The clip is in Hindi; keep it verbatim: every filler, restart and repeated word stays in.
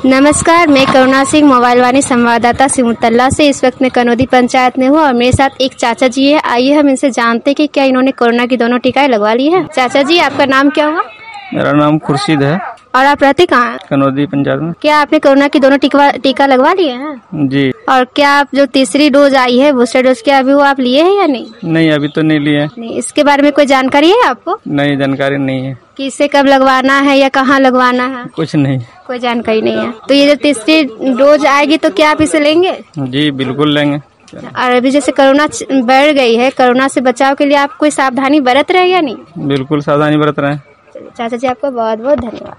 नमस्कार, मैं करुणा सिंह मोबाइल वाणी संवाददाता सिमुतल्ला से इस वक्त मैं कनौदी पंचायत में हूँ और मेरे साथ एक चाचा जी है। आइए हम इनसे जानते हैं कि क्या इन्होंने कोरोना की दोनों टीकाएं लगवा ली है। चाचा जी, आपका नाम क्या हुआ? मेरा नाम खुर्शीद है और आप रहते कहाँ हैं? कनौदी पंचायत में। क्या आपने कोरोना की दोनों टीका टीका लगवा लिए हैं? जी। और क्या आप जो तीसरी डोज आई है बूस्टर डोज क्या अभी वो आप लिए हैं या नहीं? नहीं, अभी तो नहीं लिए। नहीं, इसके बारे में कोई जानकारी है आपको? नहीं, जानकारी नहीं है। कि इसे कब लगवाना है या कहाँ लगवाना है? कुछ नहीं, कोई जानकारी नहीं है। तो ये जो तीसरी डोज आएगी तो क्या आप इसे लेंगे? जी बिल्कुल लेंगे। और अभी जैसे कोरोना बढ़ गई है, कोरोना से बचाव के लिए आप कोई सावधानी बरत रहे हैं या नहीं? बिल्कुल सावधानी बरत रहे हैं। चाचा जी, आपका बहुत बहुत धन्यवाद।